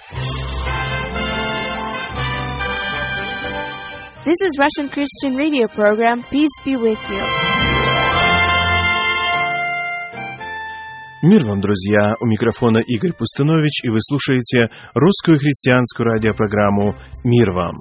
This is Russian Christian Radio program. Peace be with you. Мир вам, друзья! У микрофона Игорь Пустунович, и вы слушаете русскую христианскую радиопрограмму «Мир вам».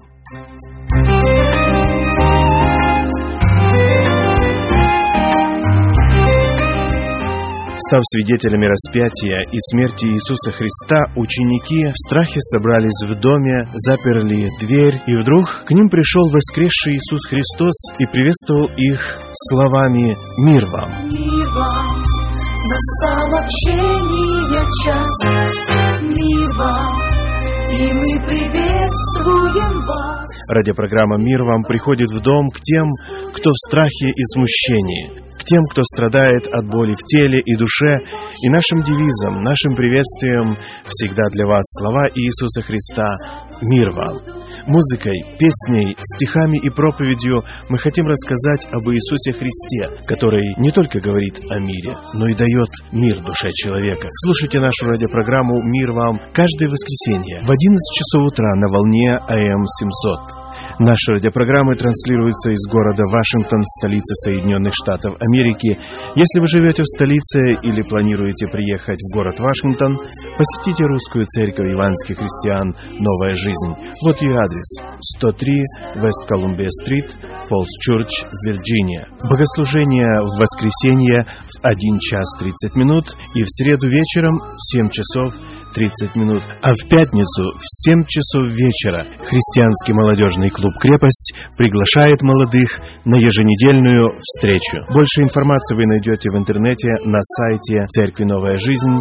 Став свидетелями распятия и смерти Иисуса Христа, ученики в страхе собрались в доме, заперли дверь, и вдруг к ним пришел воскресший Иисус Христос и приветствовал их словами «Мир вам». Мир вам, настал общение час, мир вам, и мы приветствуем вас. Радиопрограмма «Мир вам» приходит в дом к тем, кто в страхе и смущении, к тем, кто страдает от боли в теле и душе, и нашим девизом, нашим приветствием всегда для вас слова Иисуса Христа «Мир вам». Музыкой, песней, стихами и проповедью мы хотим рассказать об Иисусе Христе, который не только говорит о мире, но и дает мир душе человека. Слушайте нашу радиопрограмму «Мир вам» каждое воскресенье в 11 часов утра на волне АМ 700. Наши радиопрограммы транслируются из города Вашингтон, столицы Соединенных Штатов Америки. Если вы живете в столице или планируете приехать в город Вашингтон, посетите русскую церковь евангельских христиан «Новая жизнь». Вот ее адрес: 103 West Columbia Street, Falls Church, Вирджиния. Богослужение в воскресенье в 1 час 30 минут и в среду вечером в 7 часов 30 минут, а в пятницу в 7 часов вечера христианский молодежный клуб «Крепость» приглашает молодых на еженедельную встречу. Больше информации вы найдете в интернете на сайте Церкви Новая Жизнь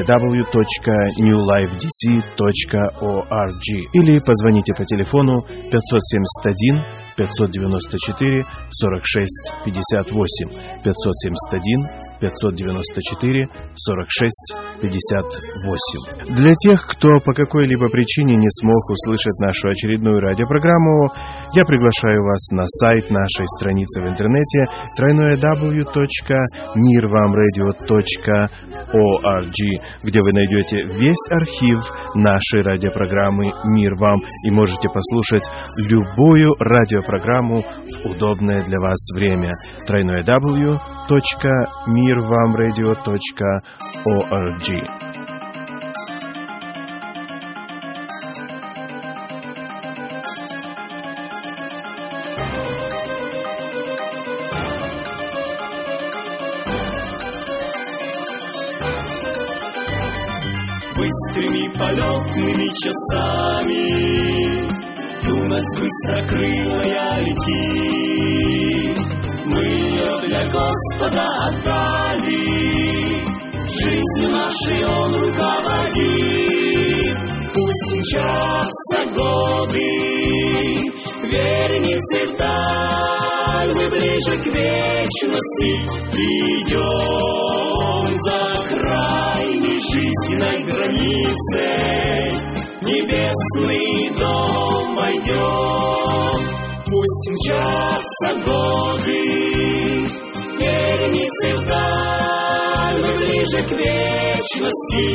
www.newlifedc.org или позвоните по телефону 571 594 46 58 571 594 46 58. Для тех, кто по какой-либо причине не смог услышать нашу очередную радиопрограмму, я приглашаю вас на сайт нашей страницы в интернете www.mirvamradio.org, где вы найдете весь архив нашей радиопрограммы «Мир вам» и можете послушать любую радиопрограмму в удобное для вас время. www.mirvamradio.org. Быстрыми полетными часами юность быстрокрылая летит. Мы ее для Господа отдали, жизнью нашей Он руководит. Пусть мчатся годы, верницы вдаль, мы ближе к вечности придем за крайней жизненной границей, небесный дом войдем. Пусть мчатся годы, верницы вдаль, мы ближе к вечности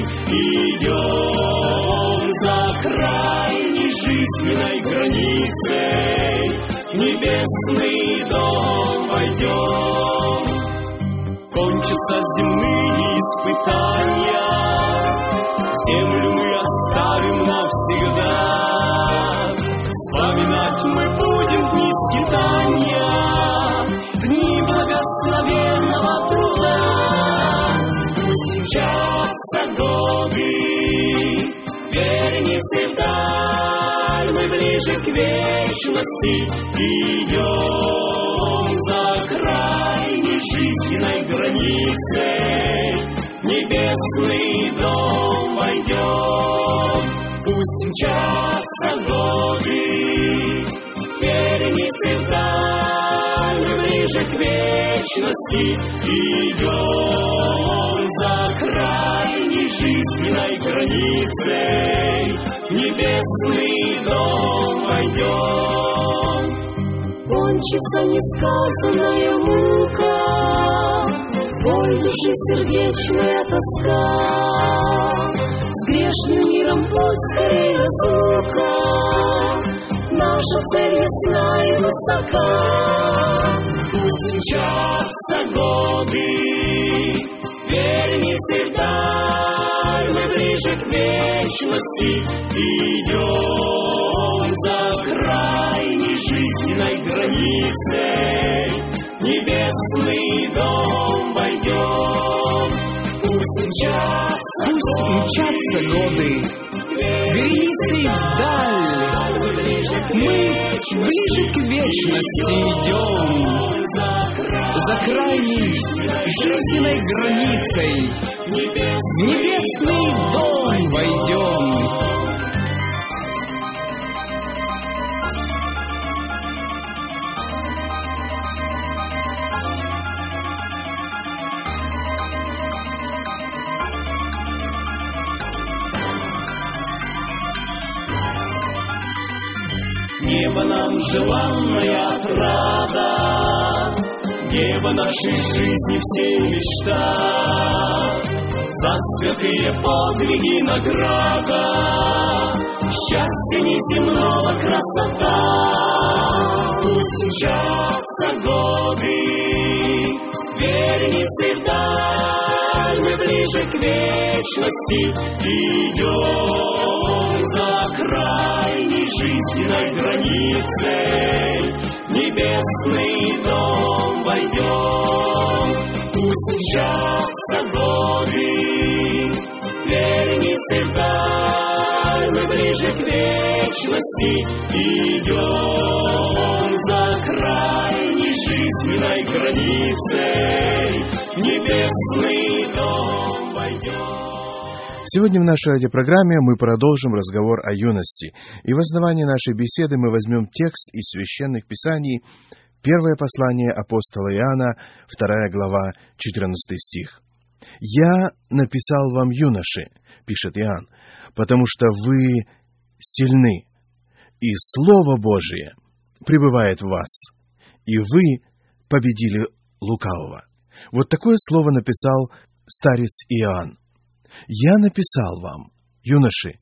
идем за крайней жизненной границей, небесный дом войдем. Кончатся земные испытания, землю мы оставим навсегда. Вспоминать мы будем дни скитания, дни благословенного труда. Пусть мчатся годы, верницы вдаль, мы ближе к вечности идем за крайней жизненной границей, небесный дом войдем. Пусть мчатся годы, верницы вдаль, мы ближе к вечности идем за крайней жизненной границей, небесный дом войдем. Кончится несказанная мука, боль души сердечная тоска. грешным миром путь скорее разлука. Наша цель ясна и высока. Пусть мчатся годы, верницы вдаль, мы ближе к вечности идем за крайней жизненной границей. Небесный дом войдем. Пусть мчатся годы, вереницы вдаль, мы ближе к вечности идем за крайней жизненной границей. В небесный дом войдем. Небо нам желанная отрада, небо нашей жизни всей мечта. За святые подвиги награда, счастье неземного красота. Пусть мчатся годы, верницы вдаль, мы ближе к вечности идем за крайней жизненной границей. Небесный дом войдем. Пусть мчатся годы, верницы вдаль, мы ближе к вечности идем за крайней жизненной границей. Небесный дом войдем. Сегодня в нашей радиопрограмме мы продолжим разговор о юности. И в основании нашей беседы мы возьмем текст из Священных Писаний, первое послание апостола Иоанна, 2 глава, 14 стих. «Я написал вам, юноши, — пишет Иоанн, — потому что вы сильны, и Слово Божие пребывает в вас, и вы победили лукавого». Вот такое слово написал старец Иоанн. «Я написал вам, юноши,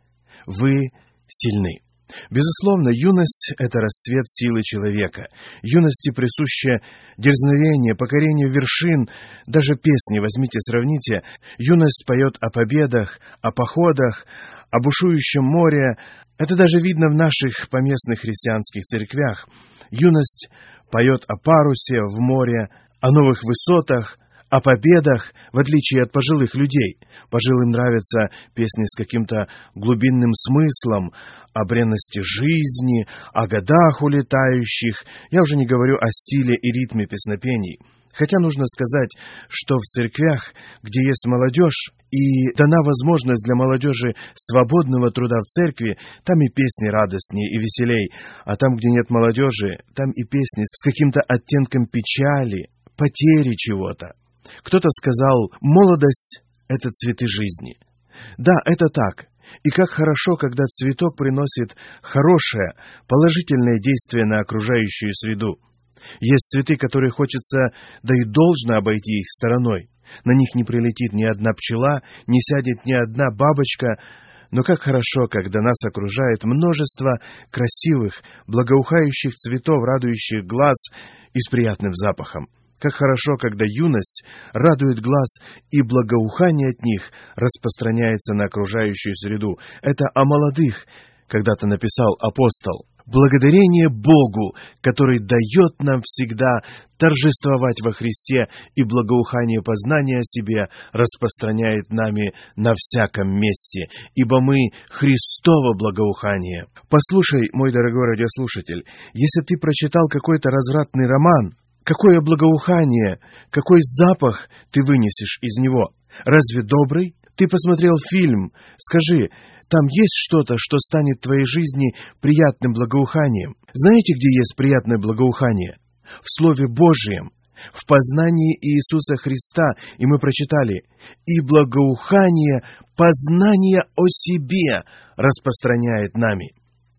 вы сильны». Безусловно, юность — это расцвет силы человека. Юности присуще дерзновение, покорение вершин, даже песни, возьмите, сравните. Юность поет о победах, о походах, о бушующем море. Это даже видно в наших поместных христианских церквях. Юность поет о парусе в море, о новых высотах, о победах, в отличие от пожилых людей. Пожилым нравятся песни с каким-то глубинным смыслом, о бренности жизни, о годах улетающих. Я уже не говорю о стиле и ритме песнопений. Хотя нужно сказать, что в церквях, где есть молодежь, и дана возможность для молодежи свободного труда в церкви, там и песни радостнее и веселей, а там, где нет молодежи, там и песни с каким-то оттенком печали, потери чего-то. Кто-то сказал: молодость — это цветы жизни. Да, это так. И как хорошо, когда цветок приносит хорошее, положительное действие на окружающую среду. Есть цветы, которые хочется, да и должно обойти их стороной. На них не прилетит ни одна пчела, не сядет ни одна бабочка. Но как хорошо, когда нас окружает множество красивых, благоухающих цветов, радующих глаз и с приятным запахом. Как хорошо, когда юность радует глаз, и благоухание от них распространяется на окружающую среду. Это о молодых когда-то написал апостол. Благодарение Богу, который дает нам всегда торжествовать во Христе, и благоухание познания о себе распространяет нами на всяком месте, ибо мы Христово благоухание. Послушай, мой дорогой радиослушатель, если ты прочитал какой-то развратный роман, какое благоухание, какой запах ты вынесешь из него? Разве добрый? Ты посмотрел фильм, скажи, там есть что-то, что станет твоей жизни приятным благоуханием. Знаете, где есть приятное благоухание? В Слове Божьем, в познании Иисуса Христа. И мы прочитали: «И благоухание познания о себе распространяет нами».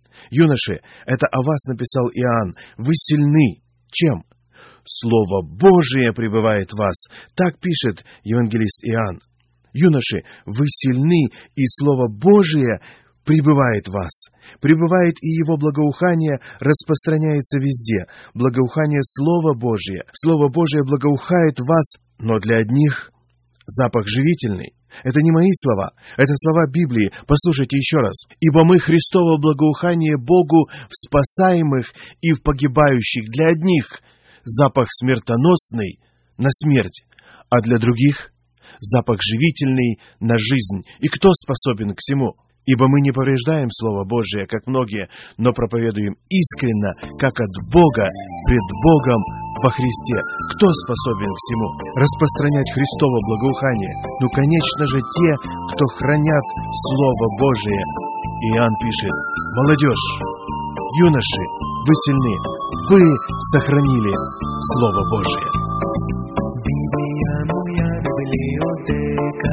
Юноши, это о вас написал Иоанн. Вы сильны. Чем? Слово Божие пребывает в вас. Так пишет евангелист Иоанн. Юноши, вы сильны, и Слово Божие пребывает в вас. Пребывает и его благоухание распространяется везде. Благоухание Слова Божия. Слово Божие благоухает в вас, но для одних запах живительный. Это не мои слова, это слова Библии. Послушайте еще раз. «Ибо мы Христово благоухание Богу в спасаемых и в погибающих. Для одних запах смертоносный на смерть, а для других запах живительный на жизнь. И кто способен к всему? Ибо мы не повреждаем Слово Божие, как многие, но проповедуем искренно, как от Бога, пред Богом во Христе. Кто способен к всему? Распространять Христово благоухание? Ну, конечно же, те, кто хранят Слово Божие. Иоанн пишет: молодежь, юноши, вы сильны, вы сохранили Слово Божие. Библия моя библиотека,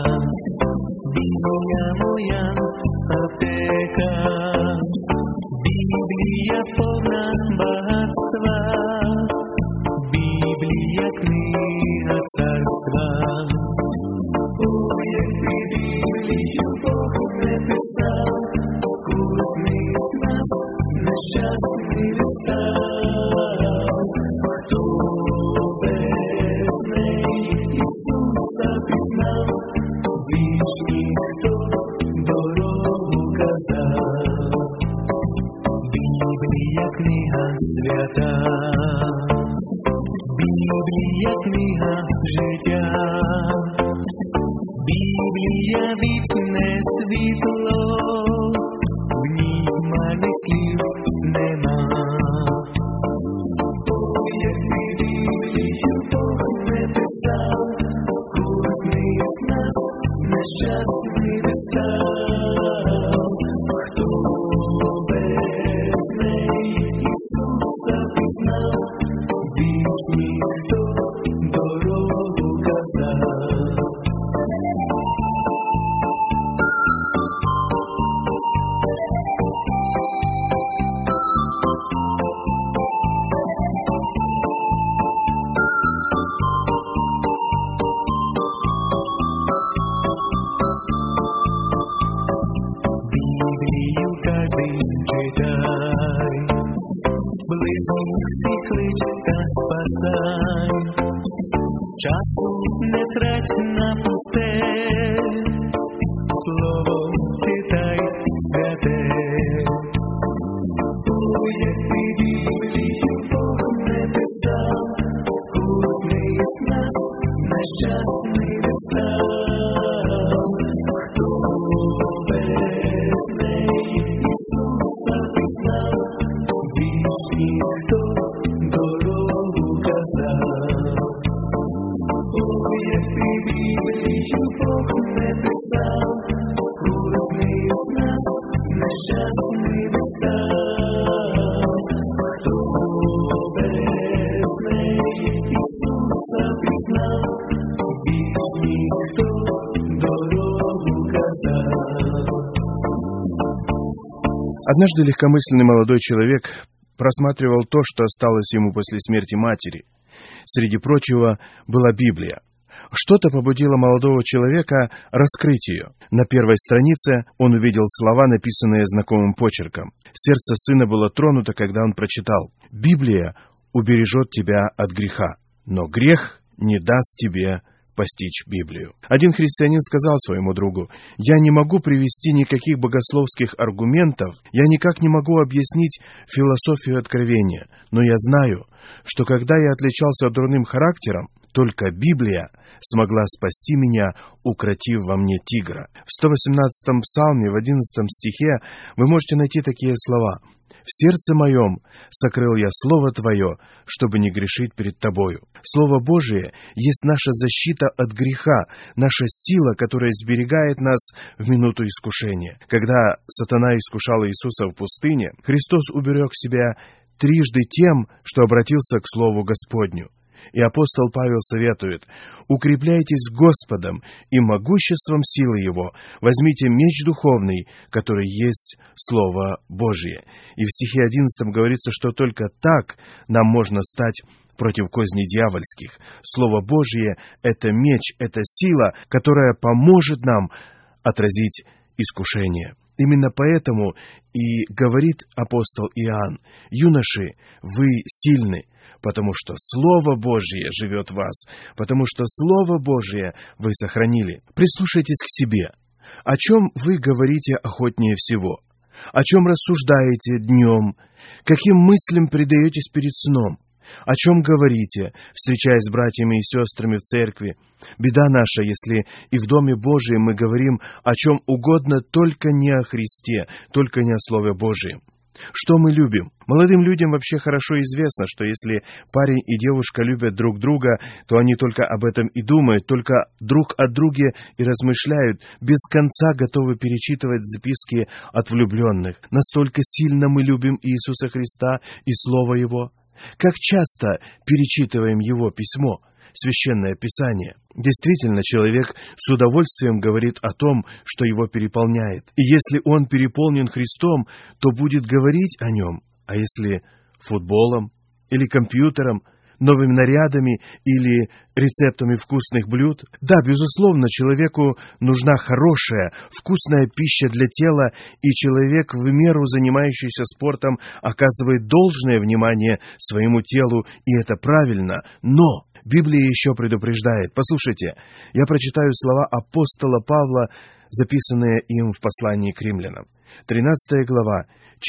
Библия моя аптека, Библия повна багатства, Библия книга царства. Ой, якби Біблію Бог не писав, кожний з нас нещасний не став. Хто без неї Ісуса пізнав, вічність хто дорогу казав. Біблія книга свята, Біблія книга життя, Біблія вічне світло, в ній марних слів нема. Ой, якби Біблію Бог не писав, кожний з нас нещасний не став. Хто без неї Ісуса пізнав, вічність хто дорогу казав. Библию каждый читай, ближних всіх клич та спасай. Часу не трать на пусте, слово читай святе. Ой, якби Біблію Бог не писав, кожний з нас нещасний не став. Хто без неї Ісуса пізнав, вічність хто дорогу казав. Ой, якби Біблію Бог не писав, кожний з нас нещасний не став. Хто без неї Ісуса пізнав, вічність хто дорогу казав. Однажды легкомысленный молодой человек просматривал то, что осталось ему после смерти матери. Среди прочего была Библия. Что-то побудило молодого человека раскрыть ее. На первой странице он увидел слова, написанные знакомым почерком. Сердце сына было тронуто, когда он прочитал: «Библия убережет тебя от греха, но грех не даст тебе постичь Библию». Один христианин сказал своему другу: «Я не могу привести никаких богословских аргументов, я никак не могу объяснить философию откровения, но я знаю, что когда я отличался дурным характером, только Библия смогла спасти меня, укротив во мне тигра». В 118-м псалме, в 11 стихе вы можете найти такие слова: «В сердце моем сокрыл я Слово Твое, чтобы не грешить перед Тобою». Слово Божие есть наша защита от греха, наша сила, которая сберегает нас в минуту искушения. Когда сатана искушал Иисуса в пустыне, Христос уберег себя трижды тем, что обратился к Слову Господню. И апостол Павел советует: «Укрепляйтесь Господом и могуществом силы Его, возьмите меч духовный, который есть Слово Божие». И в стихе 11 говорится, что только так нам можно стать против козней дьявольских. Слово Божье — это меч, это сила, которая поможет нам отразить искушение. Именно поэтому и говорит апостол Иоанн: «Юноши, вы сильны, потому что Слово Божье живет в вас, потому что Слово Божье вы сохранили». Прислушайтесь к себе. О чем вы говорите охотнее всего? О чем рассуждаете днем? Каким мыслям предаетесь перед сном? О чем говорите, встречаясь с братьями и сестрами в церкви? Беда наша, если и в Доме Божием мы говорим о чем угодно, только не о Христе, только не о Слове Божием. Что мы любим? Молодым людям вообще хорошо известно, что если парень и девушка любят друг друга, то они только об этом и думают, только друг о друге и размышляют, без конца готовы перечитывать записки от влюбленных. Настолько сильно мы любим Иисуса Христа и Слово Его. Как часто перечитываем Его письмо, Священное Писание? Действительно, человек с удовольствием говорит о том, что его переполняет. И если он переполнен Христом, то будет говорить о нем. А если футболом или компьютером, новыми нарядами или рецептами вкусных блюд? Да, безусловно, человеку нужна хорошая, вкусная пища для тела, и человек, в меру занимающийся спортом, оказывает должное внимание своему телу, и это правильно. Но Библия еще предупреждает. Послушайте, я прочитаю слова апостола Павла, записанные им в послании к римлянам. 13 глава,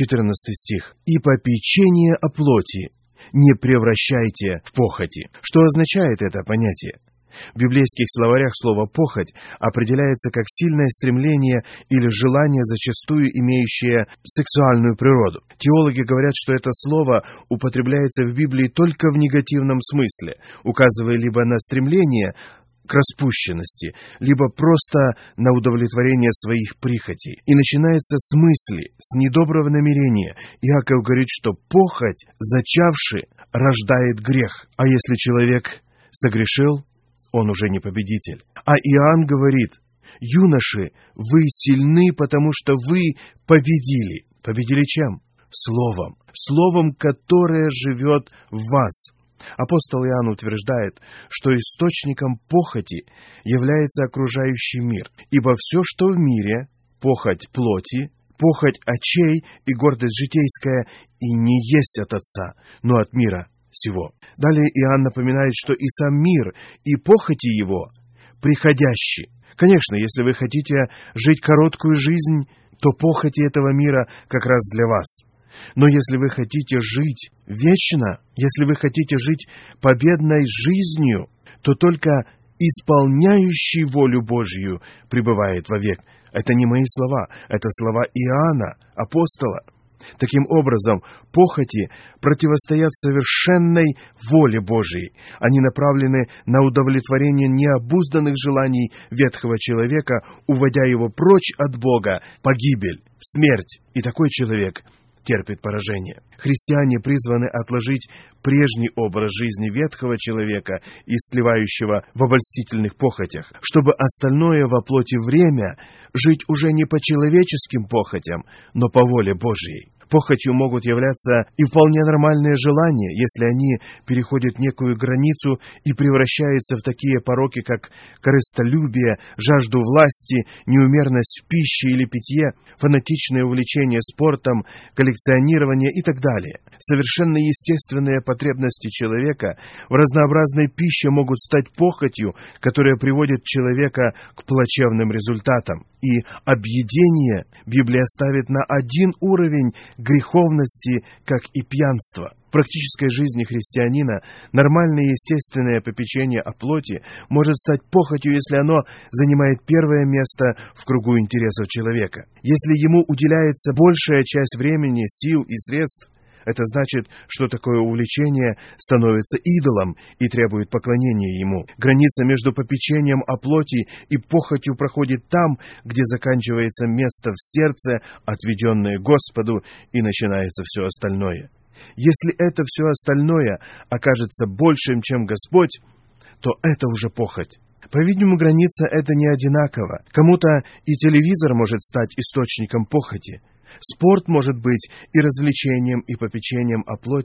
14 стих. «И попечение о плоти не превращайте в похоти». Что означает это понятие? В библейских словарях слово «похоть» определяется как сильное стремление или желание, зачастую имеющее сексуальную природу. Теологи говорят, что это слово употребляется в Библии только в негативном смысле, указывая либо на стремление к распущенности, либо просто на удовлетворение своих прихотей. И начинается с мысли, с недоброго намерения. Иаков говорит, что похоть, зачавши, рождает грех. А если человек согрешил, он уже не победитель. А Иоанн говорит: «Юноши, вы сильны, потому что вы победили». Победили чем? Словом. Словом, которое живет в вас. Апостол Иоанн утверждает, что источником похоти является окружающий мир. Ибо все, что в мире, похоть плоти, похоть очей и гордость житейская, и не есть от Отца, но от мира сего. Далее Иоанн напоминает, что и сам мир, и похоти его приходящие. Конечно, если вы хотите жить короткую жизнь, то похоти этого мира как раз для вас. Но если вы хотите жить вечно, если вы хотите жить победной жизнью, то только исполняющий волю Божью пребывает вовек. Это не мои слова, это слова Иоанна, апостола. Таким образом, похоти противостоят совершенной воле Божией. Они направлены на удовлетворение необузданных желаний ветхого человека, уводя его прочь от Бога, в погибель, в смерть. И такой человек терпит поражение. Христиане призваны отложить прежний образ жизни ветхого человека, истлевающего в обольстительных похотях, чтобы остальное во плоти время жить уже не по человеческим похотям, но по воле Божьей. Похотью могут являться и вполне нормальные желания, если они переходят некую границу и превращаются в такие пороки, как корыстолюбие, жажду власти, неумерность в пище или питье, фанатичное увлечение спортом, коллекционирование и так далее. Совершенно естественные потребности человека в разнообразной пище могут стать похотью, которая приводит человека к плачевным результатам. И объедение Библия ставит на один уровень греховности, как и пьянство. В практической жизни христианина нормальное естественное попечение о плоти может стать похотью, если оно занимает первое место в кругу интересов человека. Если ему уделяется большая часть времени, сил и средств, это значит, что такое увлечение становится идолом и требует поклонения ему. Граница между попечением о плоти и похотью проходит там, где заканчивается место в сердце, отведенное Господу, и начинается все остальное. Если это все остальное окажется большим, чем Господь, то это уже похоть. По-видимому, граница эта не одинакова. Кому-то и телевизор может стать источником похоти. Спорт может быть и развлечением, и попечением о плоти.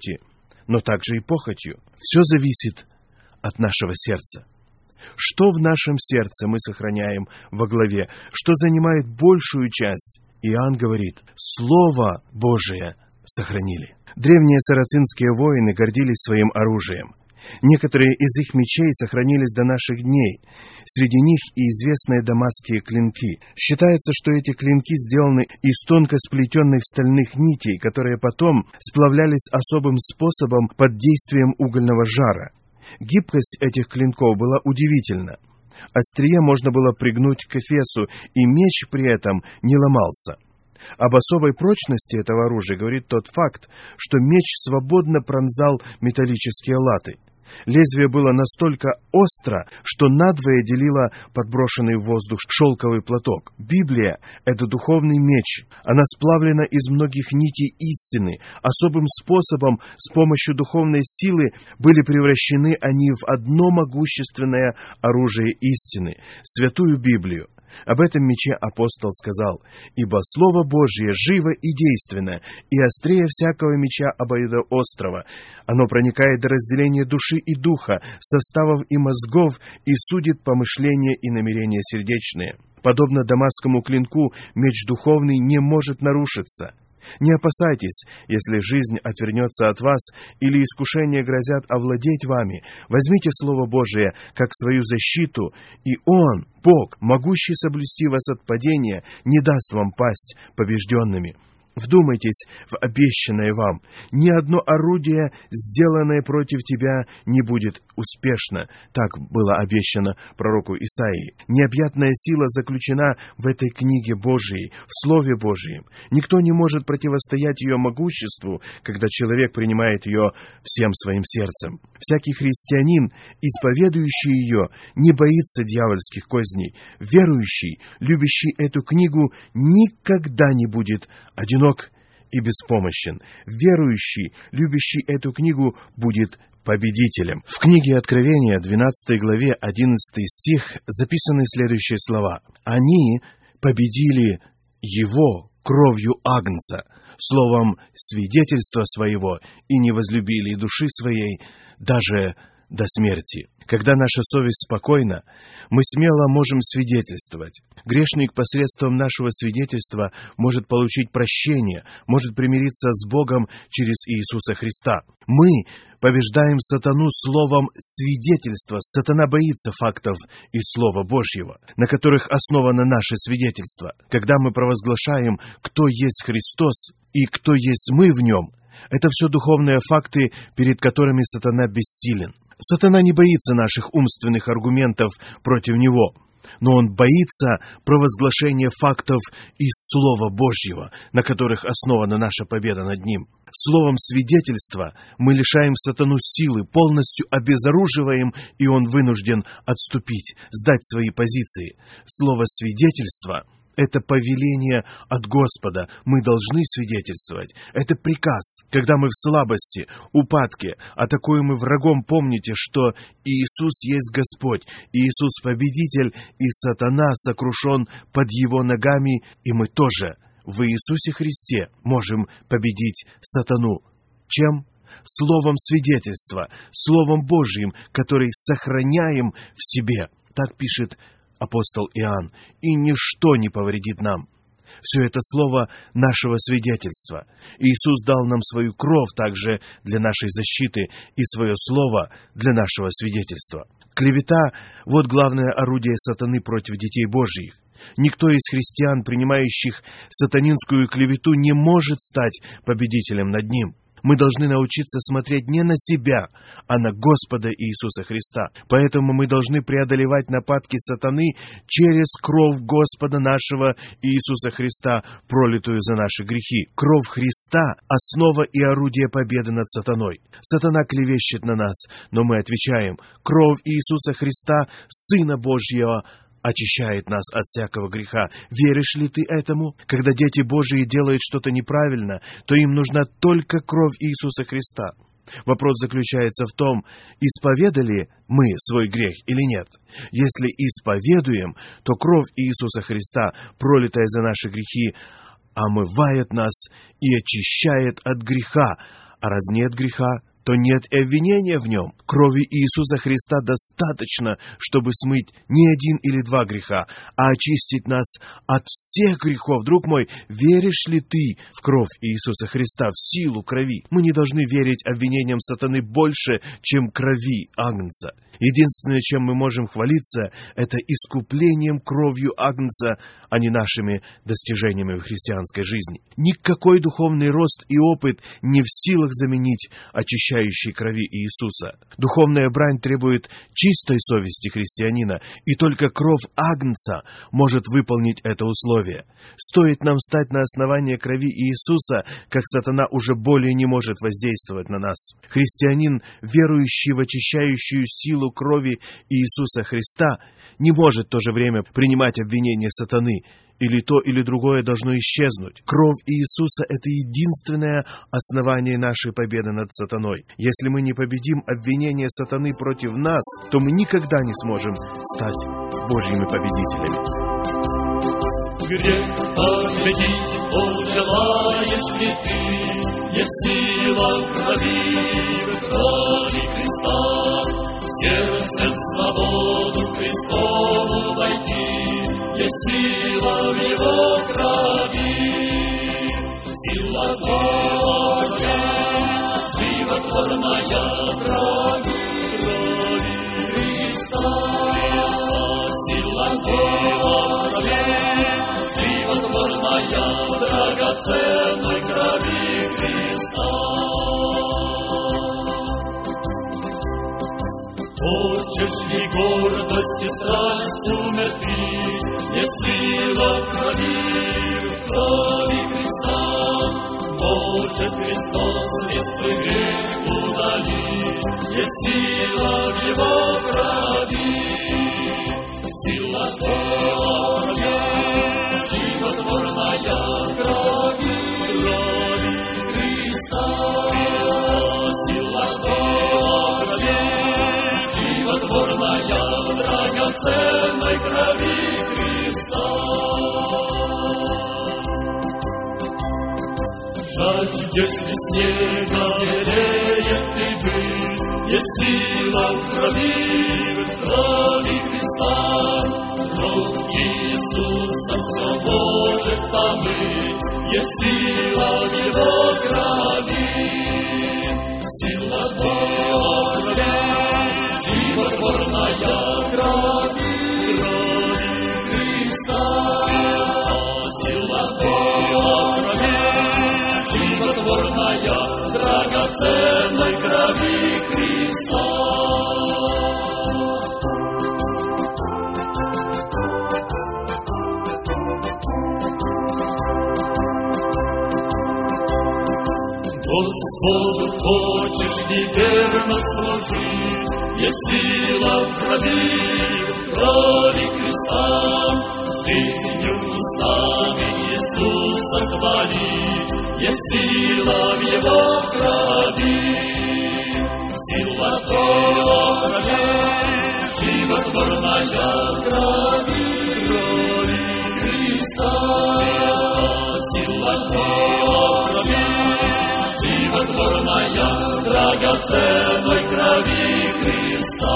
но также и похотью. Все зависит от нашего сердца. Что в нашем сердце мы сохраняем во главе, что занимает большую часть? Иоанн говорит: Слово Божие сохранили. Древние сарацинские воины гордились своим оружием. Некоторые из их мечей сохранились до наших дней. Среди них и известные дамасские клинки. Считается, что эти клинки сделаны из тонко сплетенных стальных нитей, которые потом сплавлялись особым способом под действием угольного жара. Гибкость этих клинков была удивительна. Острие можно было пригнуть к эфесу, и меч при этом не ломался. Об особой прочности этого оружия говорит тот факт, что меч свободно пронзал металлические латы. Лезвие было настолько остро, что надвое делило подброшенный в воздух шелковый платок. Библия — это духовный меч. Она сплавлена из многих нитей истины. Особым способом, с помощью духовной силы, были превращены они в одно могущественное оружие истины — Святую Библию. Об этом мече апостол сказал: «Ибо Слово Божие живо и действенно, и острее всякого меча обоюдоострого. Оно проникает до разделения души и духа, составов и мозгов, и судит помышления и намерения сердечные». Подобно дамасскому клинку, меч духовный не может нарушиться. Не опасайтесь, если жизнь отвернется от вас или искушения грозят овладеть вами. Возьмите Слово Божие как свою защиту, и Он, Бог, могущий соблюсти вас от падения, не даст вам пасть побежденными. Вдумайтесь в обещанное вам. Ни одно орудие, сделанное против тебя, не будет успешно. Так было обещано пророку Исаии. Необъятная сила заключена в этой книге Божией, в Слове Божием. Никто не может противостоять ее могуществу, когда человек принимает ее всем своим сердцем. Всякий христианин, исповедующий ее, не боится дьявольских козней. Верующий, любящий эту книгу, никогда не будет одинок и беспомощен. Верующий, любящий эту книгу, будет победителем. В книге Откровения, 12 главе, 11 стих, записаны следующие слова: «Они победили его кровью Агнца, словом свидетельства своего, и не возлюбили души своей даже до смерти». Когда наша совесть спокойна, мы смело можем свидетельствовать. Грешник посредством нашего свидетельства может получить прощение, может примириться с Богом через Иисуса Христа. Мы побеждаем сатану словом свидетельства. Сатана боится фактов из Слова Божьего, на которых основано наше свидетельство. Когда мы провозглашаем, кто есть Христос и кто есть мы в Нем, это все духовные факты, перед которыми сатана бессилен. Сатана не боится наших умственных аргументов против него, но он боится провозглашения фактов из Слова Божьего, на которых основана наша победа над ним. Словом свидетельства мы лишаем сатану силы, полностью обезоруживаем, и он вынужден отступить, сдать свои позиции. Слово свидетельства — это повеление от Господа. Мы должны свидетельствовать. Это приказ. Когда мы в слабости, упадке, атакуемы врагом, помните, что Иисус есть Господь, Иисус победитель, и сатана сокрушен под Его ногами, и мы тоже в Иисусе Христе можем победить сатану. Чем? Словом свидетельства, Словом Божьим, который сохраняем в себе. Так пишет апостол Иоанн, и ничто не повредит нам. Все это слово нашего свидетельства. Иисус дал нам свою кровь также для нашей защиты и свое слово для нашего свидетельства. Клевета — вот главное орудие сатаны против детей Божьих. Никто из христиан, принимающих сатанинскую клевету, не может стать победителем над ним. Мы должны научиться смотреть не на себя, а на Господа Иисуса Христа. Поэтому мы должны преодолевать нападки сатаны через кровь Господа нашего Иисуса Христа, пролитую за наши грехи. Кровь Христа — основа и орудие победы над сатаной. Сатана клевещет на нас, но мы отвечаем: кровь Иисуса Христа, Сына Божьего, очищает нас от всякого греха. Веришь ли ты этому? Когда дети Божии делают что-то неправильно, то им нужна только кровь Иисуса Христа. Вопрос заключается в том, исповедали мы свой грех или нет. Если исповедуем, то кровь Иисуса Христа, пролитая за наши грехи, омывает нас и очищает от греха. А раз нет греха, то нет и обвинения в нем. Крови Иисуса Христа достаточно, чтобы смыть не один или два греха, а очистить нас от всех грехов. Друг мой, веришь ли ты в кровь Иисуса Христа, в силу крови? Мы не должны верить обвинениям сатаны больше, чем крови Агнца. Единственное, чем мы можем хвалиться, это искуплением кровью Агнца, а не нашими достижениями в христианской жизни. Никакой духовный рост и опыт не в силах заменить очищающей крови Иисуса. Духовная брань требует чистой совести христианина, и только кровь Агнца может выполнить это условие. Стоит нам встать на основание крови Иисуса, как сатана уже более не может воздействовать на нас. Христианин, верующий в очищающую силу крови Иисуса Христа, не может в то же время принимать обвинения сатаны. Или то, или другое должно исчезнуть. Кровь Иисуса — это единственное основание нашей победы над сатаной. Если мы не победим обвинения сатаны против нас, то мы никогда не сможем стать Божьими победителями. Грех победить пожелаешь ли ты? Есть сила в крови Христа. Сердцем в свободу Христову войти. Есть сила в Его крови. Сила Божья, животворная крови Христа. Сила Божья, животворная, драгоценной крови Христа. Хочешь ли гордость и страсть умертвить? Есть сила в крови Христа. Может Христос весь твой грех удалить. Есть сила в Его крови. Сила Божья, животворная крови Христа. Сила Божья, животворная, драгоценной крови Христа. Жаждешь ли снега, вереет ты быть, есть сила в крови Христа. Кровь Иисуса все может помыть, есть сила в Его крови. Сила Божья, животворная крови Христа. Сила Божья, животворная, драгоценной крови Христа. Господу хочешь ли верно служить? Есть сила в крови Христа. Жизнью устами Иисуса хвали. Есть сила в Его крови. Сила Божья, животворная крови Христа. Сила Божья, животворная, драгоценной крови Христа.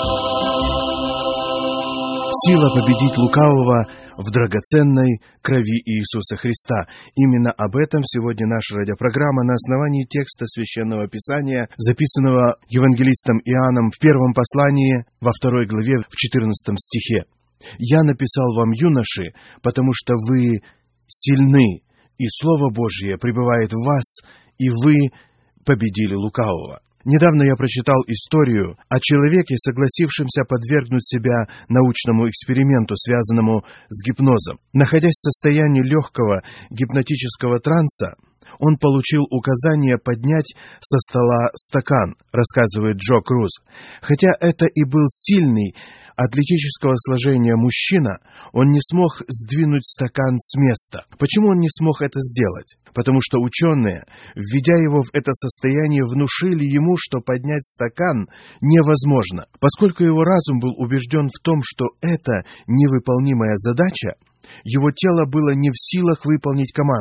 Сила победить лукавого в драгоценной крови Иисуса Христа. Именно об этом сегодня наша радиопрограмма на основании текста Священного Писания, записанного евангелистом Иоанном в первом послании, во 2 главе, в 14 стихе. «Я написал вам, юноши, потому что вы сильны, и Слово Божье пребывает в вас, и вы победили лукавого». Недавно я прочитал историю о человеке, согласившемся подвергнуть себя научному эксперименту, связанному с гипнозом. Находясь в состоянии легкого гипнотического транса, он получил указание поднять со стола стакан, рассказывает Джо Круз. Хотя это и был сильный, атлетического сложения мужчина, он не смог сдвинуть стакан с места. Почему он не смог это сделать? Потому что ученые, введя его в это состояние, внушили ему, что поднять стакан невозможно. Поскольку его разум был убежден в том, что это невыполнимая задача, его тело было не в силах выполнить команду.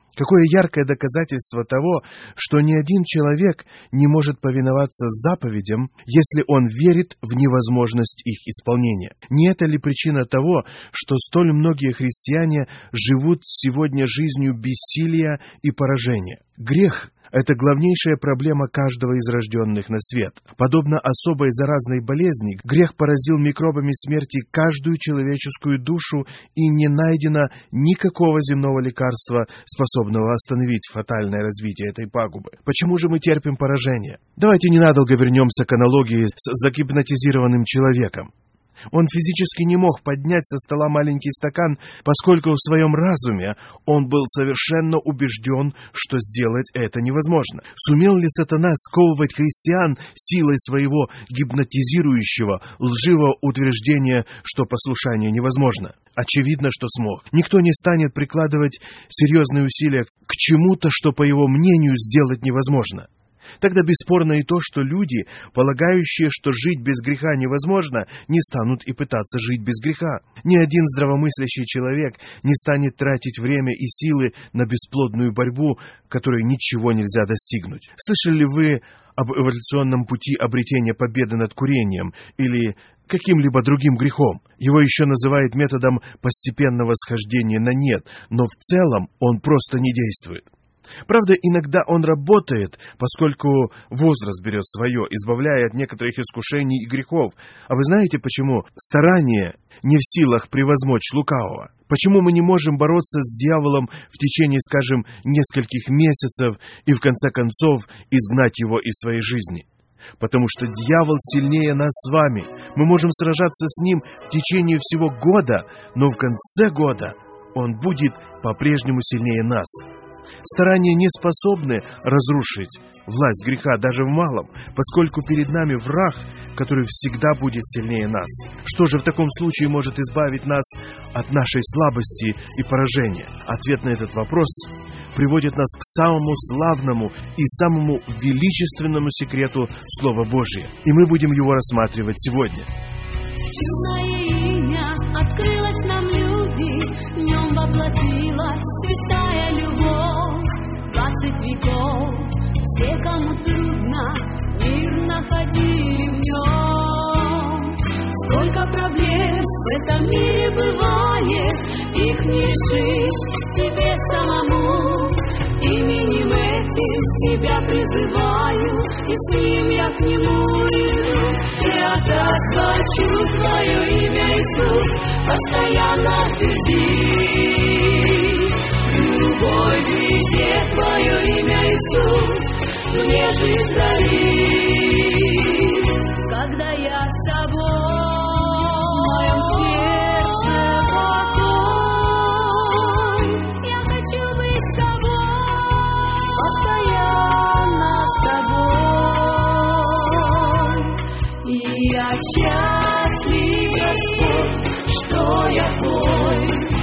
Какое яркое доказательство того, что ни один человек не может повиноваться заповедям, если он верит в невозможность их исполнения. Не это ли причина того, что столь многие христиане живут сегодня жизнью бессилия и поражения? Грех — это главнейшая проблема каждого из рожденных на свет. Подобно особой заразной болезни, грех поразил микробами смерти каждую человеческую душу, и не найдено никакого земного лекарства, способного остановить фатальное развитие этой пагубы. Почему же мы терпим поражение? Давайте ненадолго вернемся к аналогии с загипнотизированным человеком. Он физически не мог поднять со стола маленький стакан, поскольку в своем разуме он был совершенно убежден, что сделать это невозможно. Сумел ли сатана сковывать христиан силой своего гипнотизирующего, лживого утверждения, что послушание невозможно? Очевидно, что смог. Никто не станет прикладывать серьезные усилия к чему-то, что, по его мнению, сделать невозможно. Тогда бесспорно и то, что люди, полагающие, что жить без греха невозможно, не станут и пытаться жить без греха. Ни один здравомыслящий человек не станет тратить время и силы на бесплодную борьбу, которой ничего нельзя достигнуть. Слышали ли вы об эволюционном пути обретения победы над курением или каким-либо другим грехом? Его еще называют методом постепенного схождения на нет, но в целом он просто не действует. Правда, иногда он работает, поскольку возраст берет свое, избавляя от некоторых искушений и грехов. А вы знаете, почему старание не в силах превозмочь лукавого? Почему мы не можем бороться с дьяволом в течение, скажем, нескольких месяцев и, в конце концов, изгнать его из своей жизни? Потому что дьявол сильнее нас с вами. Мы можем сражаться с ним в течение всего года, но в конце года он будет по-прежнему сильнее нас. Старания не способны разрушить власть греха даже в малом, поскольку перед нами враг, который всегда будет сильнее нас. Что же в таком случае может избавить нас от нашей слабости и поражения? Ответ на этот вопрос приводит нас к самому славному и самому величественному секрету Слова Божия, и мы будем его рассматривать сегодня. Чудное имя открылось нам, люди, в нем воплотилась святая любовь. 20 веков, все, кому трудно, мир находили в нем. Сколько проблем в этом мире бывает, их не решить тебе самому. Именем этим тебя призываю, и с ним я к нему иду. Я так хочу твое имя, Иисус, постоянно среди. Любовь везде твое имя, Иисус, мне жизнь дарит. Когда я с тобой, в моем сердце покой, я хочу быть с тобой, постоянно с тобой. И я счастлив, Господь, что я твой.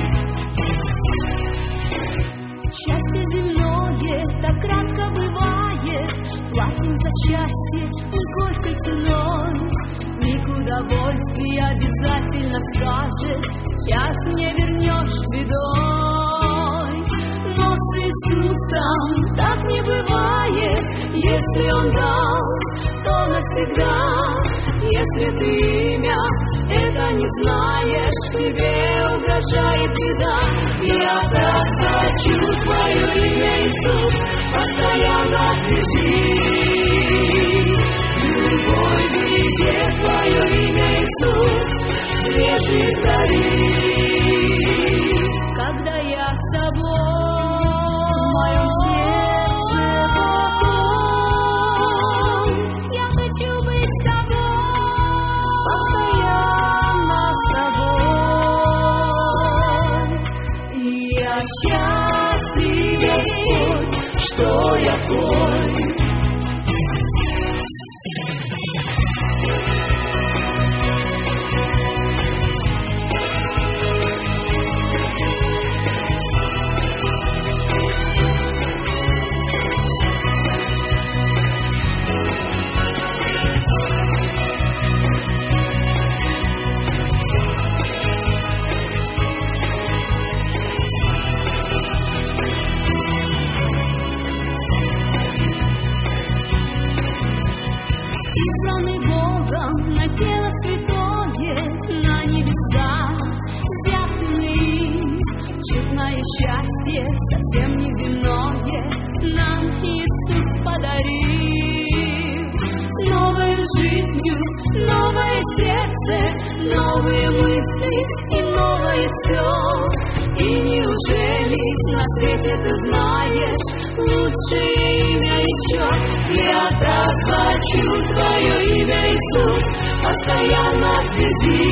Счастье земное так кратко бывает, платим за счастье горькой ценой. Миг удовольствия обязательно скажет, час мне вернешь бедой. Но с Иисусом так не бывает, если Он дал, то навсегда. Если ты имя это не знаешь, тебе угрожает беда. Я так хочу твое имя, Иисус, постоянно вези. Любовь везде твое имя, Иисус, мне жизнь дарит. Когда я с тобой, в моем сердце покой, я хочу быть с тобой, постоянно с тобой. И я счастлив, Господь, что я твой. жизнью, новое сердце, новые мысли и новое все. И неужели на свете ты знаешь лучшее имя еще? Я так хочу Твое имя, Иисус, постоянно в связи.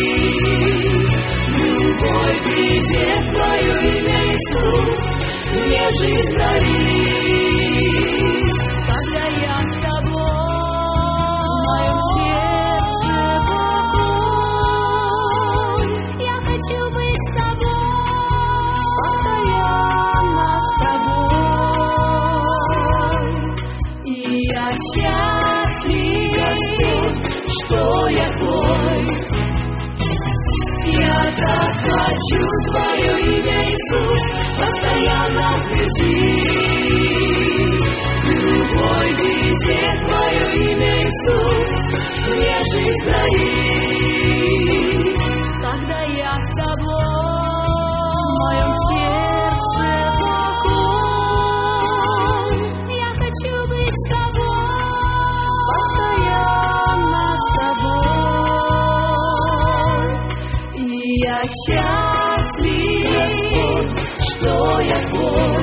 В любой беде Твое имя, Иисус, мне жизнь дарит. Когда я с Тобой, в моем сердце покой, я хочу быть с Тобой, постоянно с Тобой. И я счастлив, что я Твой. Я так хочу Твое имя, Иисус, постоянно в связи. В любой беде Твое имя, Иисус, мне жизнь дарит. Когда я с Тобой, в моем сердце покой, я хочу быть с Тобой, постоянно с Тобой. И я счастлив, что я Твой.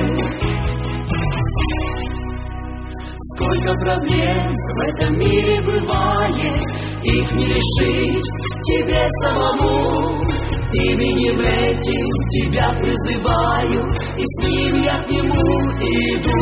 Сколько проблем в этом мире бывает, их не решить Тебе самому. Именем этим Тебя призываю, и с ним я к Нему иду.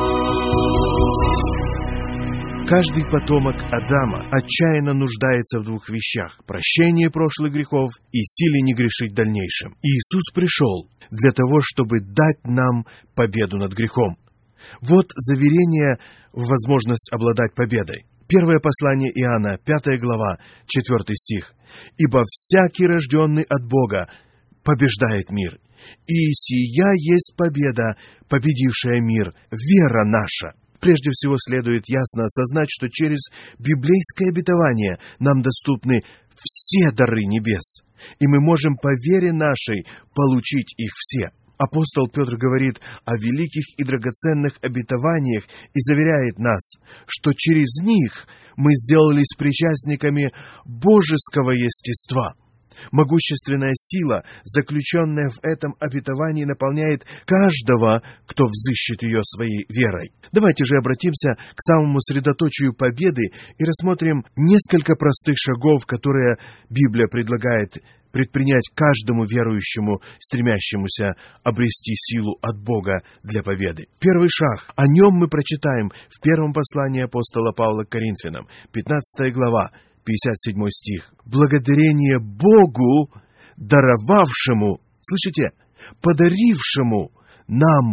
Каждый потомок Адама отчаянно нуждается в двух вещах: прощение прошлых грехов и силе не грешить в дальнейшем. Иисус пришел для того, чтобы дать нам победу над грехом. Вот заверение в возможность обладать победой. Первое послание Иоанна, 5 глава, 4 стих. «Ибо всякий, рожденный от Бога, побеждает мир. И сия есть победа, победившая мир, вера наша». Прежде всего следует ясно осознать, что через библейское обетование нам доступны все дары небес, и мы можем по вере нашей получить их все. Апостол Петр говорит о великих и драгоценных обетованиях и заверяет нас, что через них мы сделались причастниками божеского естества. Могущественная сила, заключенная в этом обетовании, наполняет каждого, кто взыщет ее своей верой. Давайте же обратимся к самому средоточию победы и рассмотрим несколько простых шагов, которые Библия предлагает предпринять каждому верующему, стремящемуся обрести силу от Бога для победы. Первый шаг. О нем мы прочитаем в первом послании апостола Павла к Коринфянам, 15 глава, 57 стих. «Благодарение Богу, даровавшему, слышите, подарившему нам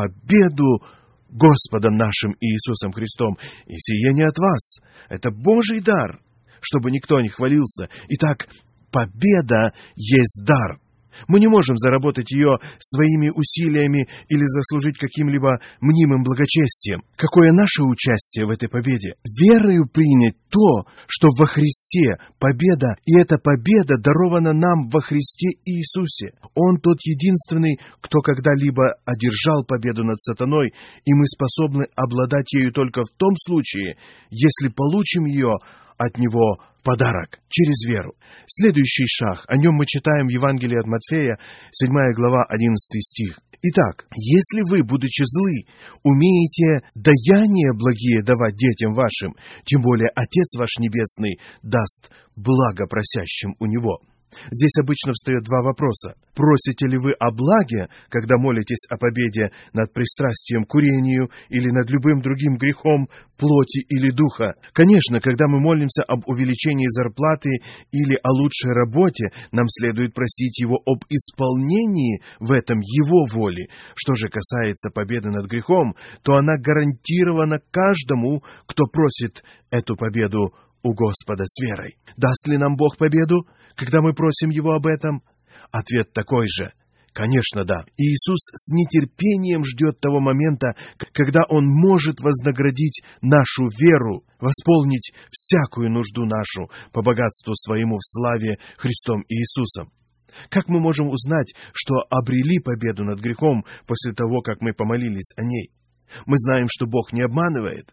победу Господом нашим Иисусом Христом. И сие не от вас, это Божий дар, чтобы никто не хвалился. Итак, победа есть дар. Мы не можем заработать ее своими усилиями или заслужить каким-либо мнимым благочестием. Какое наше участие в этой победе? Верою принять то, что во Христе победа, и эта победа дарована нам во Христе Иисусе. Он тот единственный, кто когда-либо одержал победу над сатаной, и мы способны обладать ею только в том случае, если получим ее от Него подарок, через веру. Следующий шаг, о нем мы читаем в Евангелии от Матфея, 7 глава, 11 стих. «Итак, если вы, будучи злы, умеете даяния благие давать детям вашим, тем более Отец ваш Небесный даст благо просящим у Него». Здесь обычно встает два вопроса. Просите ли вы о благе, когда молитесь о победе над пристрастием к курению или над любым другим грехом плоти или духа? Конечно, когда мы молимся об увеличении зарплаты или о лучшей работе, нам следует просить Его об исполнении в этом Его воли. Что же касается победы над грехом, то она гарантирована каждому, кто просит эту победу у Господа с верой. Даст ли нам Бог победу, когда мы просим Его об этом? Ответ такой же. Конечно, да. Иисус с нетерпением ждет того момента, когда Он может вознаградить нашу веру, восполнить всякую нужду нашу по богатству Своему в славе Христом Иисусом. Как мы можем узнать, что обрели победу над грехом после того, как мы помолились о ней? Мы знаем, что Бог не обманывает.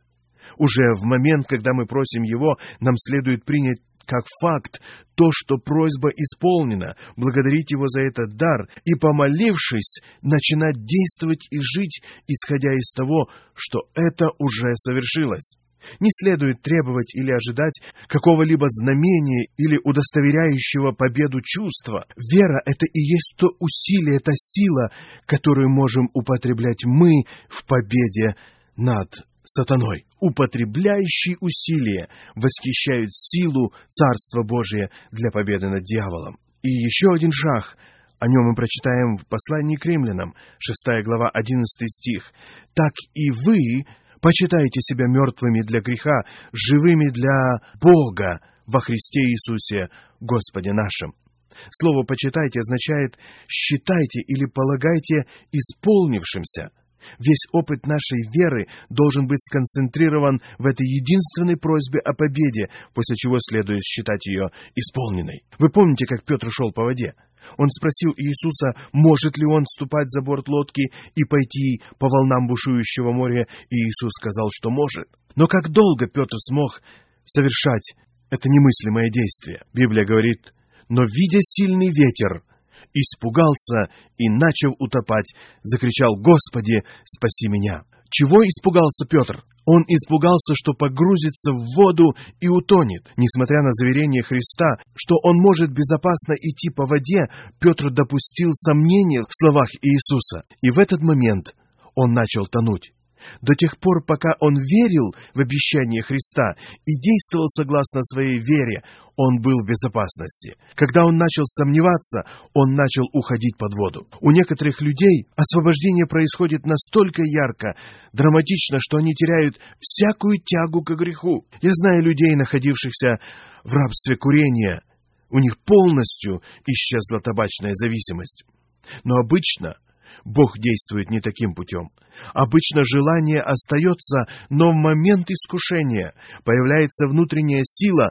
Уже в момент, когда мы просим Его, нам следует принять как факт то, что просьба исполнена, благодарить Его за этот дар и, помолившись, начинать действовать и жить, исходя из того, что это уже совершилось. Не следует требовать или ожидать какого-либо знамения или удостоверяющего победу чувства. Вера — это и есть то усилие, та сила, которую можем употреблять мы в победе над сатаной. Употребляющие усилия восхищают силу Царства Божия для победы над дьяволом. И еще один шаг. О нем мы прочитаем в послании к римлянам, 6 глава, 11 стих. «Так и вы почитайте себя мертвыми для греха, живыми для Бога во Христе Иисусе, Господе нашим». Слово «почитайте» означает «считайте» или «полагайте исполнившимся». Весь опыт нашей веры должен быть сконцентрирован в этой единственной просьбе о победе, после чего следует считать ее исполненной. Вы помните, как Петр шел по воде? Он спросил Иисуса, может ли он ступать за борт лодки и пойти по волнам бушующего моря, и Иисус сказал, что может. Но как долго Петр смог совершать это немыслимое действие? Библия говорит, но, видя сильный ветер, испугался и начал утопать, закричал: «Господи, спаси меня!» Чего испугался Петр? Он испугался, что погрузится в воду и утонет. Несмотря на заверение Христа, что он может безопасно идти по воде, Петр допустил сомнения в словах Иисуса. И в этот момент он начал тонуть. До тех пор, пока он верил в обещание Христа и действовал согласно своей вере, он был в безопасности. Когда он начал сомневаться, он начал уходить под воду. У некоторых людей освобождение происходит настолько ярко, драматично, что они теряют всякую тягу к греху. Я знаю людей, находившихся в рабстве курения. У них полностью исчезла табачная зависимость. Но обычно Бог действует не таким путем. Обычно желание остается, но в момент искушения появляется внутренняя сила,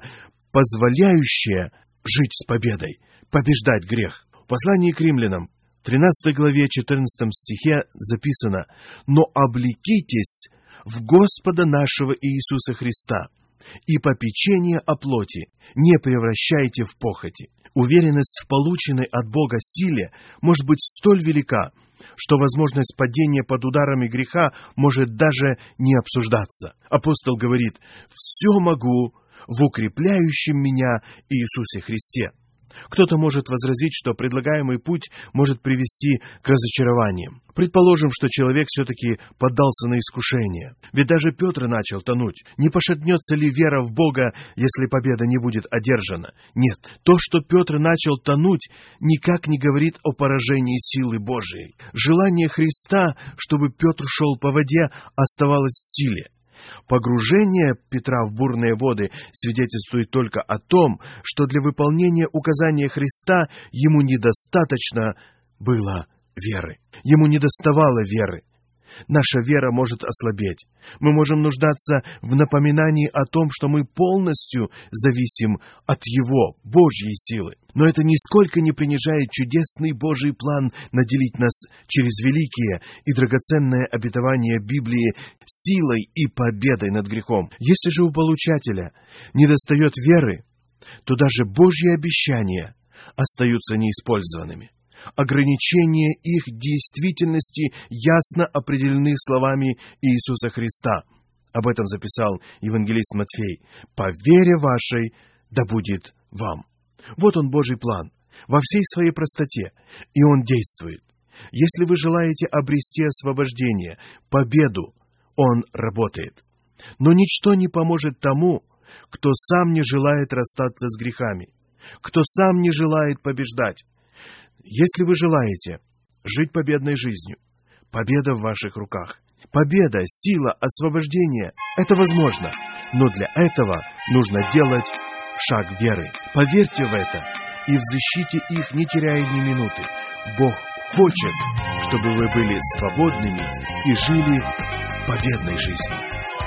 позволяющая жить с победой, побеждать грех. В послании к римлянам, 13 главе 14 стихе записано: «Но облекитесь в Господа нашего Иисуса Христа, и попечение о плоти не превращайте в похоти». Уверенность в полученной от Бога силе может быть столь велика, что возможность падения под ударами греха может даже не обсуждаться. Апостол говорит: «Все могу в укрепляющем меня Иисусе Христе». Кто-то может возразить, что предлагаемый путь может привести к разочарованиям. Предположим, что человек все-таки поддался на искушение. Ведь даже Петр начал тонуть. Не пошатнется ли вера в Бога, если победа не будет одержана? Нет. То, что Петр начал тонуть, никак не говорит о поражении силы Божией. Желание Христа, чтобы Петр шел по воде, оставалось в силе. Погружение Петра в бурные воды свидетельствует только о том, что для выполнения указания Христа ему недостаточно было веры. Ему недоставало веры. Наша вера может ослабеть. Мы можем нуждаться в напоминании о том, что мы полностью зависим от Его, Божьей силы. Но это нисколько не принижает чудесный Божий план наделить нас через великие и драгоценное обетование Библии силой и победой над грехом. Если же у получателя недостает веры, то даже Божьи обещания остаются неиспользованными. Ограничения их действительности ясно определены словами Иисуса Христа. Об этом записал евангелист Матфей. «По вере вашей да будет вам». Вот он, Божий план, во всей своей простоте, и он действует. Если вы желаете обрести освобождение, победу, он работает. Но ничто не поможет тому, кто сам не желает расстаться с грехами, кто сам не желает побеждать. Если вы желаете жить победной жизнью, победа в ваших руках. Победа, сила, освобождение – это возможно, но для этого нужно делать шаг веры. Поверьте в это, и в защите их не теряя ни минуты. Бог хочет, чтобы вы были свободными и жили победной жизнью.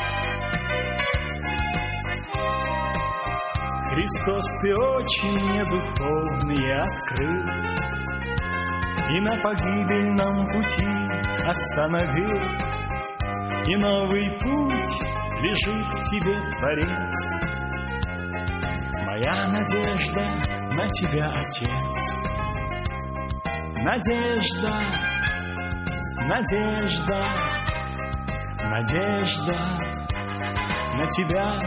Христос, Ты очень мне духовный открыл, и на погибельном пути остановил, и новый путь лежит в тебе Творец. Моя надежда на тебя, Отец. Надежда, надежда, надежда на тебя.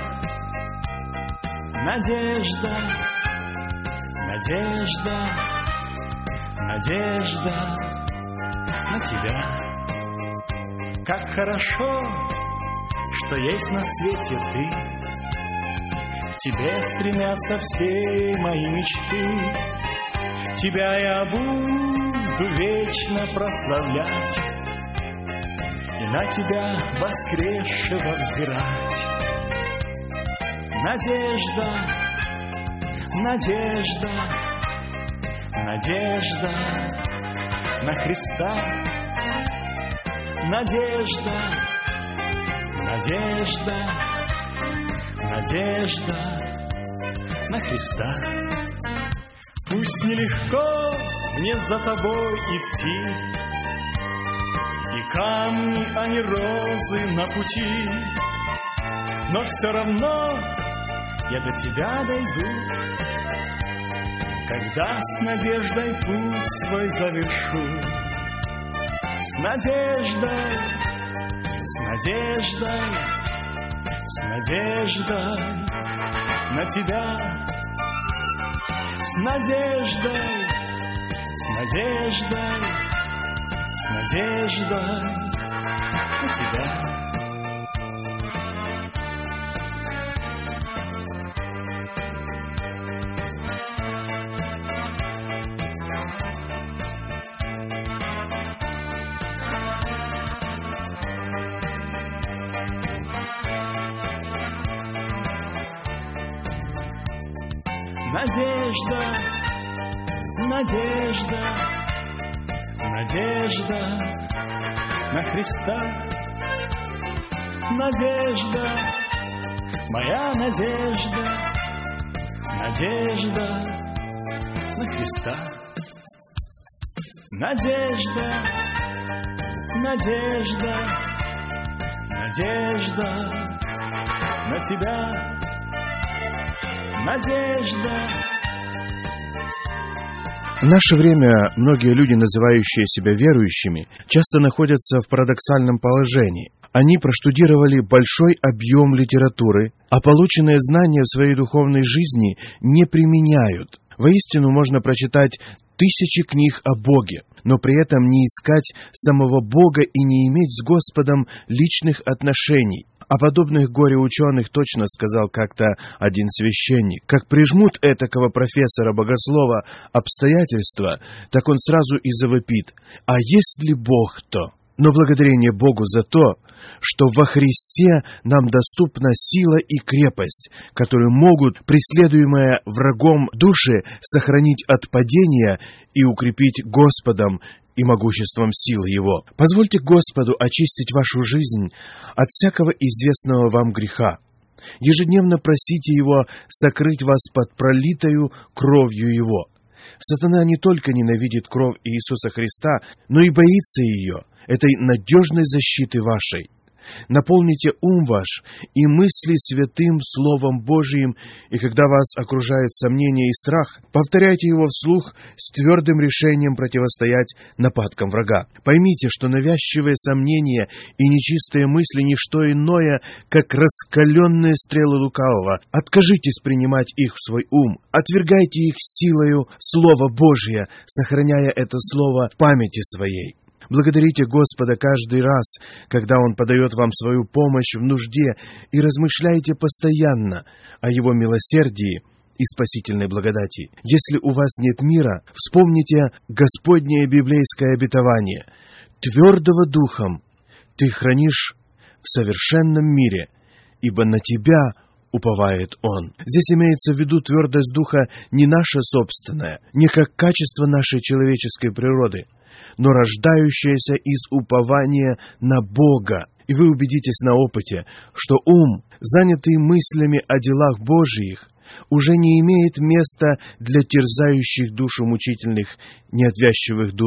Надежда, надежда, надежда на тебя. Как хорошо, что есть на свете ты. К тебе стремятся все мои мечты. Тебя я буду вечно прославлять и на тебя воскресшего взирать. Надежда, надежда, надежда на Христа. Надежда, надежда, надежда на Христа. Пусть нелегко мне за тобой идти, и камни, а не розы на пути, но все равно я до тебя дойду, когда с надеждой путь свой завершу. С надеждой, с надеждой, с надеждой на тебя. С надеждой, с надеждой, с надеждой на тебя. Надежда, надежда, надежда на Христа. Надежда, моя надежда, надежда на Христа. Надежда, надежда, надежда на тебя. Надежда. В наше время многие люди, называющие себя верующими, часто находятся в парадоксальном положении. Они проштудировали большой объем литературы, а полученные знания в своей духовной жизни не применяют. Воистину можно прочитать тысячи книг о Боге, но при этом не искать самого Бога и не иметь с Господом личных отношений. О подобных горе-ученых точно сказал как-то один священник. Как прижмут этакого профессора-богослова обстоятельства, так он сразу и завопит: «А если Бог, то?» Но благодарение Богу за то, что во Христе нам доступна сила и крепость, которые могут, преследуемые врагом души, сохранить от падения и укрепить Господом и могуществом сил Его. Позвольте Господу очистить вашу жизнь от всякого известного вам греха. Ежедневно просите Его сокрыть вас под пролитою кровью Его. Сатана не только ненавидит кровь Иисуса Христа, но и боится ее, этой надежной защиты вашей. Наполните ум ваш и мысли святым Словом Божиим, и когда вас окружает сомнение и страх, повторяйте его вслух с твердым решением противостоять нападкам врага. Поймите, что навязчивые сомнения и нечистые мысли не что иное, как раскаленные стрелы лукавого. Откажитесь принимать их в свой ум, отвергайте их силою Слова Божия, сохраняя это Слово в памяти своей. Благодарите Господа каждый раз, когда Он подает вам свою помощь в нужде, и размышляйте постоянно о Его милосердии и спасительной благодати. Если у вас нет мира, вспомните Господнее библейское обетование: «Твердого духом ты хранишь в совершенном мире, ибо на тебя уповает Он». Здесь имеется в виду твердость духа не наша собственная, не как качество нашей человеческой природы, но рождающаяся из упования на Бога. И вы убедитесь на опыте, что ум, занятый мыслями о делах Божиих, уже не имеет места для терзающих душу мучительных, неотвязчивых дум.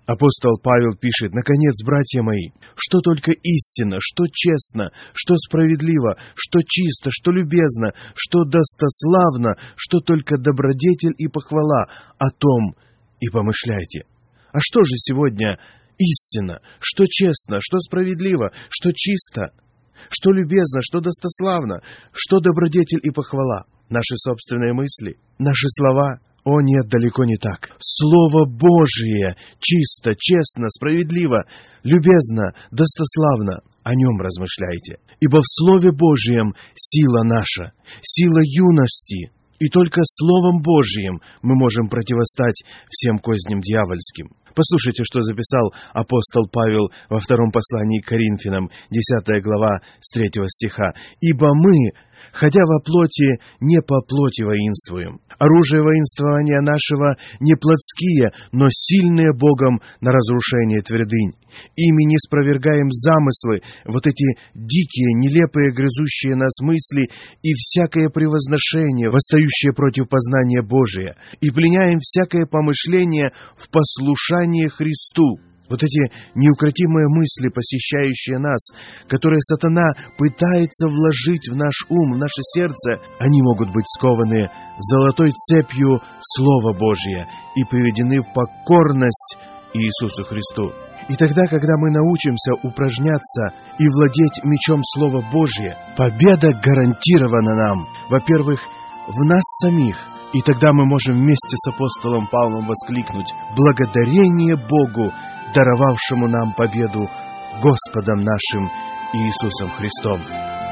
Апостол Павел пишет: «Наконец, братья мои, что только истинно, что честно, что справедливо, что чисто, что любезно, что достославно, что только добродетель и похвала, о том и помышляйте». А что же сегодня истинно, что честно, что справедливо, что чисто, что любезно, что достославно, что добродетель и похвала? Наши собственные мысли, наши слова? О нет, далеко не так. Слово Божие чисто, честно, справедливо, любезно, достославно. О нем размышляйте. Ибо в Слове Божьем сила наша, сила юности. И только Словом Божьим мы можем противостать всем козням дьявольским. Послушайте, что записал апостол Павел во втором послании к Коринфянам, 10 глава, с 3 стиха. «Ибо мы, хотя во плоти, не по плоти воинствуем. Оружие воинствования нашего не плотские, но сильные Богом на разрушение твердынь. Ими не спровергаем замыслы, вот эти дикие, нелепые, грызущие нас мысли и всякое превозношение, восстающее против познания Божия, и пленяем всякое помышление в послушание Христу». Вот эти неукротимые мысли, посещающие нас, которые сатана пытается вложить в наш ум, в наше сердце, они могут быть скованы золотой цепью Слова Божия и приведены в покорность Иисусу Христу. И тогда, когда мы научимся упражняться и владеть мечом Слова Божия, победа гарантирована нам, во-первых, в нас самих. И тогда мы можем вместе с апостолом Павлом воскликнуть: «Благодарение Богу, даровавшему нам победу Господом нашим Иисусом Христом».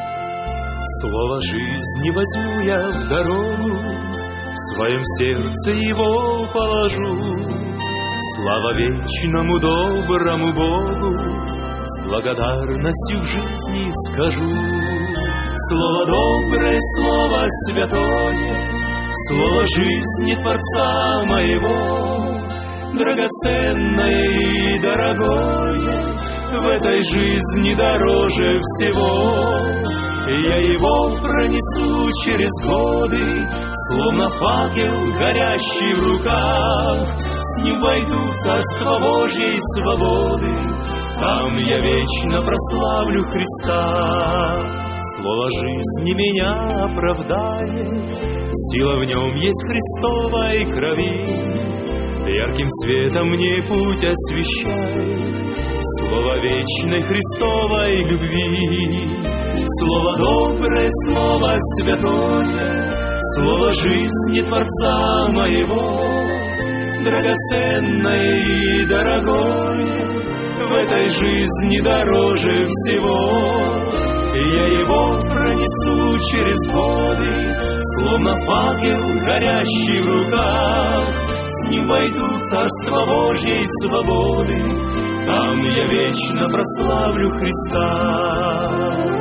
Слово жизни возьму я в дорогу, в своем сердце его положу. Слава вечному доброму Богу, с благодарностью в жизни скажу. Слово доброе, слово святое, слово жизни Творца моего, драгоценное и дорогое, в этой жизни дороже всего. Я его пронесу через годы, словно факел, горящий в руках. С ним войду в царство Божьей свободы, там я вечно прославлю Христа. Слово жизни меня оправдает, сила в нем есть Христовой крови. Ярким светом мне путь освещает слово вечной Христовой любви. Слово доброе, слово святое, слово жизни Творца моего, драгоценное и дорогое, в этой жизни дороже всего. Я его пронесу через годы, словно факел, горящий в руках. С ним войду в царство Божьей свободы, там я вечно прославлю Христа.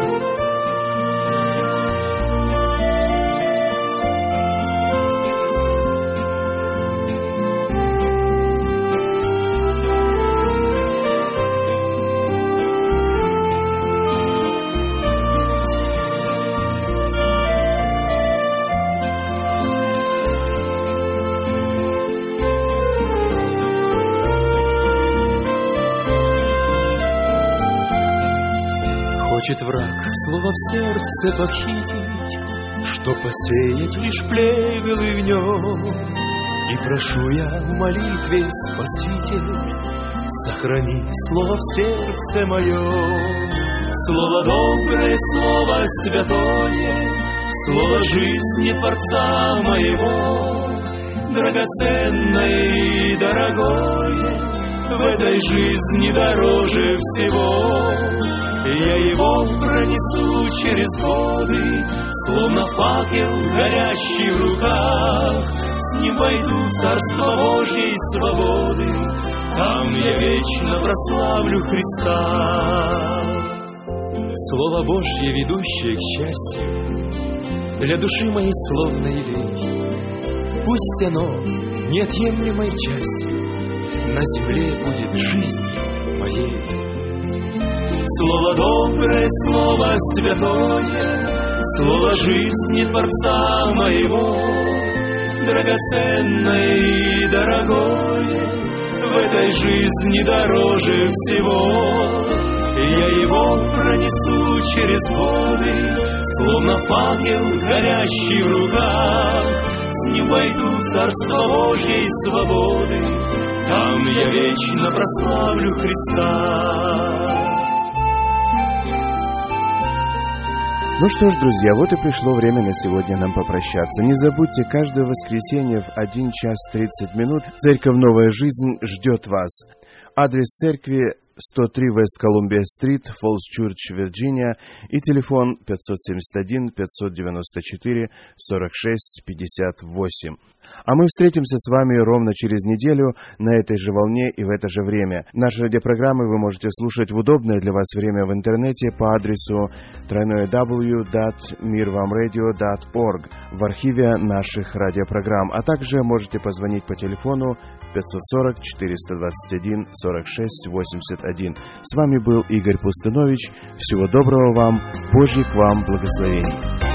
Хочет враг слово в сердце похитить, что посеять лишь плевелы в нем. И прошу я в молитве, Спаситель, сохрани слово в сердце моем. Слово доброе, слово святое, слово жизни Творца моего, драгоценное и дорогое, в этой жизни дороже всего. Я его пронесу через годы, словно факел, горящий в руках. С ним войду в царство Божьей свободы, там я вечно прославлю Христа. Слово Божье, ведущее к счастью, для души моей словно елей. Пусть оно неотъемлемой частью на земле будет жизнью моей. Слово доброе, слово святое, слово жизни Творца моего, драгоценное и дорогое, в этой жизни дороже всего. Я его пронесу через годы, словно факел, горящий в руках. С ним войду в царство Божьей свободы, там я вечно прославлю Христа. Ну что ж, друзья, вот и пришло время на сегодня нам попрощаться. Не забудьте, каждое воскресенье в 1 час 30 минут Церковь «Новая жизнь» ждет вас. Адрес церкви 103 West Columbia Street, Falls Church, Вирджиния, и телефон 571-594-46-58. А мы встретимся с вами ровно через неделю на этой же волне и в это же время. Наши радиопрограммы вы можете слушать в удобное для вас время в интернете по адресу www.mirvamradio.org в архиве наших радиопрограмм, а также можете позвонить по телефону 540-421-46-81. С вами был Игорь Пустынович. Всего доброго вам, Божьих вам благословений.